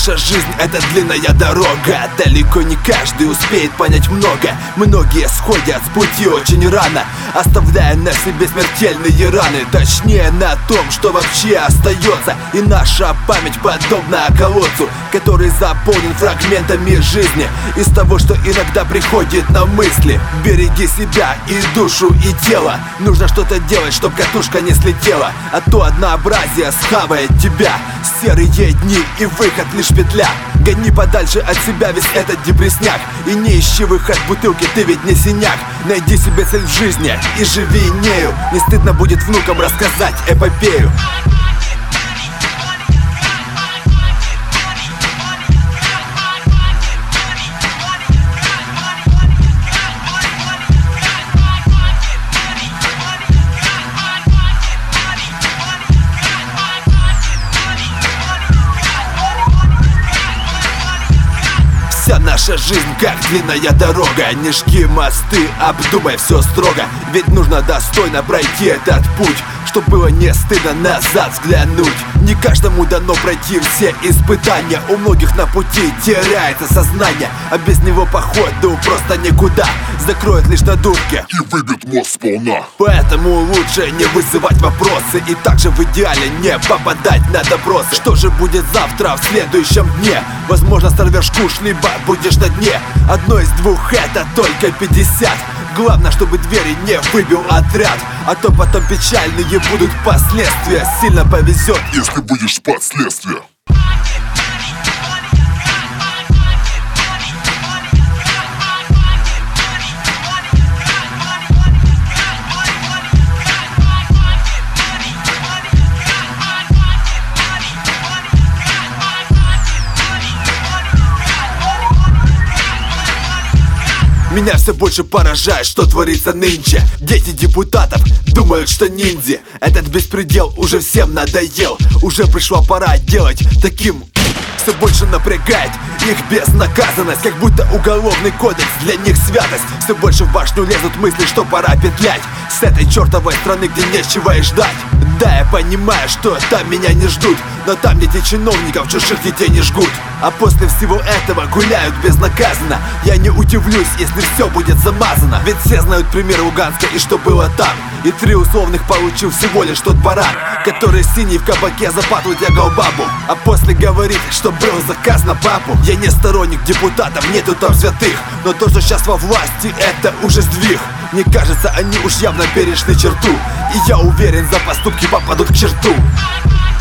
наша жизнь — это длинная дорога. Далеко не каждый успеет понять много. Многие сходят с пути очень рано, оставляя на себе смертельные раны. Точнее на том, что вообще остается. И наша память подобна колодцу, который заполнен фрагментами жизни из того, что иногда приходит на мысли. Береги себя и душу, и тело. Нужно что-то делать, чтоб катушка не слетела, а то однообразие схавает тебя. Серые дни и выход лишь петля. Гони подальше от себя весь этот депресняк. И не ищи выход бутылки, ты ведь не синяк. Найди себе цель в жизни и живи нею. Не стыдно будет внукам рассказать эпопею. Вся наша жизнь как длинная дорога. Не жги мосты, обдумай все строго. Ведь нужно достойно пройти этот путь, чтоб было не стыдно назад взглянуть. Не каждому дано пройти все испытания. У многих на пути теряется сознание, а без него походу просто никуда. Закроет лишь на дурке и выбьет мозг сполна. Поэтому лучше не вызывать вопросы, и также в идеале не попадать на допросы. Что же будет завтра, в следующем дне? Возможно, сорвешь куш, либо будешь на дне. Одно из двух — это только 50. Главное, чтобы двери не выбил отряд, а то потом печальные будут последствия. Сильно повезет, если будешь спать следствия. Меня все больше поражает, что творится нынче. Дети депутатов думают, что ниндзя. Этот беспредел уже всем надоел. Уже пришла пора делать таким. Все больше напрягает их безнаказанность, как будто уголовный кодекс для них святость. Все больше в башню лезут мысли, что пора петлять с этой чертовой страны, где нечего и ждать. Да, я понимаю, что там меня не ждут, но там дети чиновников чужих детей не жгут. А после всего этого гуляют безнаказанно. Я не удивлюсь, если все будет замазано. Ведь все знают пример Луганска и что было там. И 3 условных получил всего лишь тот баран, который синий в кабаке за патлу тягал бабу, а после говорит, что был заказ на папу. Я не сторонник депутатов, нету там святых, но то, что сейчас во власти, это уже сдвиг. Мне кажется, они уж явно перешли черту, и я уверен, за поступки попадут к черту.